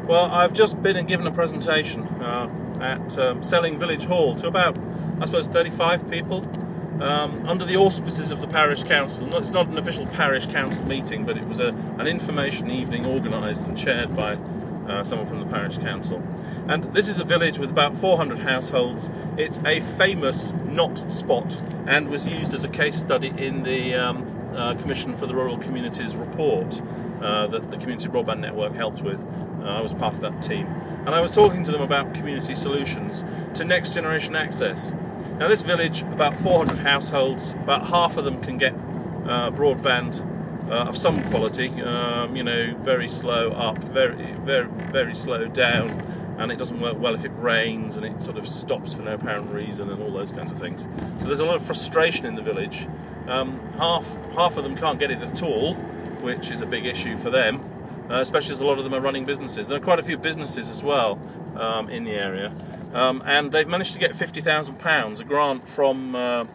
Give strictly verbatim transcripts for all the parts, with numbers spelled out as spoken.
Well, I've just been and given a presentation uh, at um, Selling Village Hall to about, I suppose, thirty-five people um, under the auspices of the parish council. It's not an official parish council meeting, but it was a, an information evening organised and chaired by uh, someone from the parish council. And this is a village with about four hundred households. It's a famous knot spot and was used as a case study in the um, uh, Commission for the Rural Communities report uh, that the Community Broadband Network helped with. Uh, I was part of that team. And I was talking to them about community solutions to next generation access. Now this village, about four hundred households, about half of them can get uh, broadband uh, of some quality, um, you know, very slow up, very, very, very slow down, and it doesn't work well if it rains and it sort of stops for no apparent reason and all those kinds of things. So there's a lot of frustration in the village. Um, half, half of them can't get it at all, which is a big issue for them. Uh, especially as a lot of them are running businesses. There are quite a few businesses as well um, in the area, um, and they've managed to get fifty thousand pounds, a grant from uh,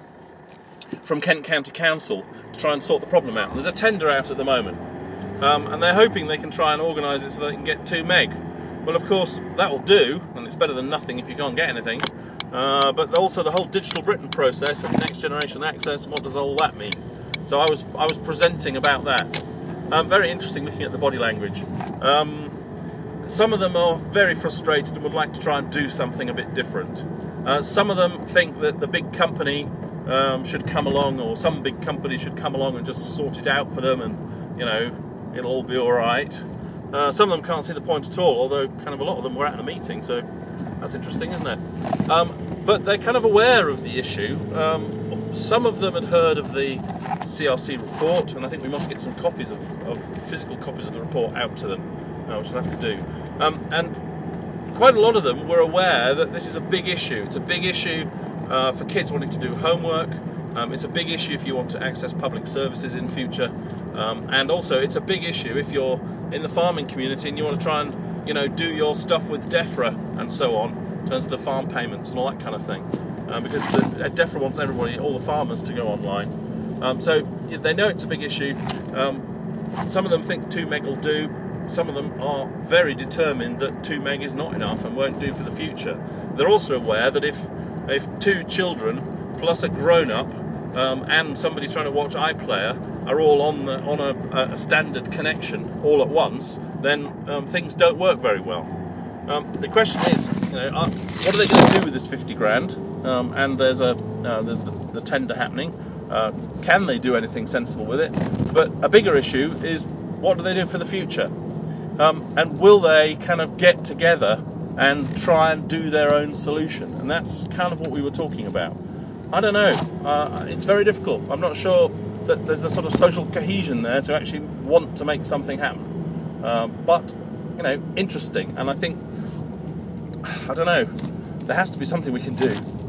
from Kent County Council to try and sort the problem out. There's a tender out at the moment, um, and they're hoping they can try and organise it so they can get two meg. Well, of course, that'll do, and it's better than nothing if you can't get anything, uh, but also the whole Digital Britain process and next generation access, and what does all that mean? So I was, I was presenting about that. Um, very interesting looking at the body language. Um, some of them are very frustrated and would like to try and do something a bit different. Uh, some of them think that the big company um, should come along, or some big company should come along and just sort it out for them, and you know, it'll all be all right. Uh, some of them can't see the point at all, although kind of a lot of them were at a meeting, so that's interesting, isn't it? Um, but they're kind of aware of the issue. Um, some of them had heard of the C R C report, and I think we must get some copies of, of physical copies of the report out to them, uh, which we'll have to do. Um, and quite a lot of them were aware that this is a big issue. It's a big issue uh, for kids wanting to do homework. Um, it's a big issue if you want to access public services in future, um, and also it's a big issue if you're in the farming community and you want to try and you know do your stuff with DEFRA and so on in terms of the farm payments and all that kind of thing. Um, because the, uh, DEFRA wants everybody, all the farmers, to go online. Um, so they know it's a big issue. Um, some of them think two meg will do. Some of them are very determined that two meg is not enough and won't do for the future. They're also aware that if if two children plus a grown-up um, and somebody trying to watch iPlayer are all on the, on a, a standard connection all at once, then um, things don't work very well. Um, the question is, you know, uh, what are they going to do with this fifty grand? Um, and there's a uh, there's the, the tender happening. Uh, can they do anything sensible with it? But a bigger issue is, what do they do for the future? Um, and will they kind of get together and try and do their own solution? And that's kind of what we were talking about. I don't know. Uh, it's very difficult. I'm not sure that there's the sort of social cohesion there to actually want to make something happen. Um, but, you know, interesting. And I think, I don't know, there has to be something we can do.